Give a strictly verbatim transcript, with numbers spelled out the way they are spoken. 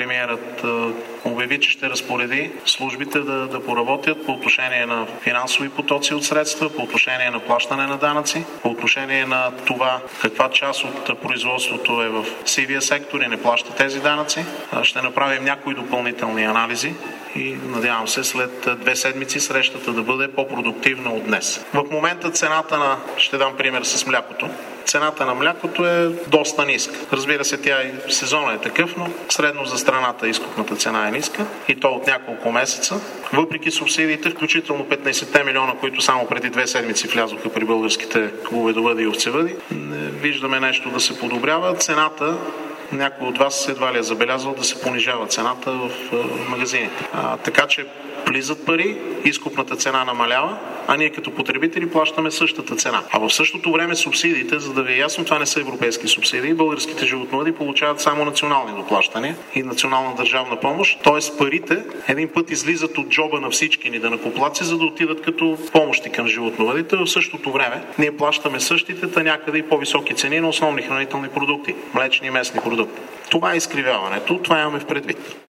премиерът обяви, че ще разпореди службите да, да поработят по отношение на финансови потоци от средства, по отношение на плащане на данъци, по отношение на това каква част от производството е в сивия сектор и не плаща тези данъци. Ще направим някои допълнителни анализи и надявам се след две седмици срещата да бъде по-продуктивна от днес. В момента цената на, ще дам пример с млякото, цената на млякото е доста ниска. Разбира се, тя и сезона е такъв, но средно за страната изкупната цена е ниска и то от няколко месеца. Въпреки субсидиите, включително петнайсет милиона, които само преди две седмици влязоха при българските говедовъди и овцевъди, виждаме нещо да се подобрява. Цената, някой от вас едва ли е забелязал да се понижава цената в магазините. А, така че влизат пари, изкупната цена намалява, а ние като потребители плащаме същата цена. А в същото време субсидиите, за да ви е ясно, това не са европейски субсидии, българските животновъди получават само национални доплащания и национална държавна помощ, т.е. парите един път излизат от джоба на всички ни данъкоплатци, за да отидат като помощи към животновъдите. В същото време ние плащаме същите, та някъде и по-високи цени на основни хранителни продукти, млечни и месни продукти. Това е изкривяването, това имаме в предвид.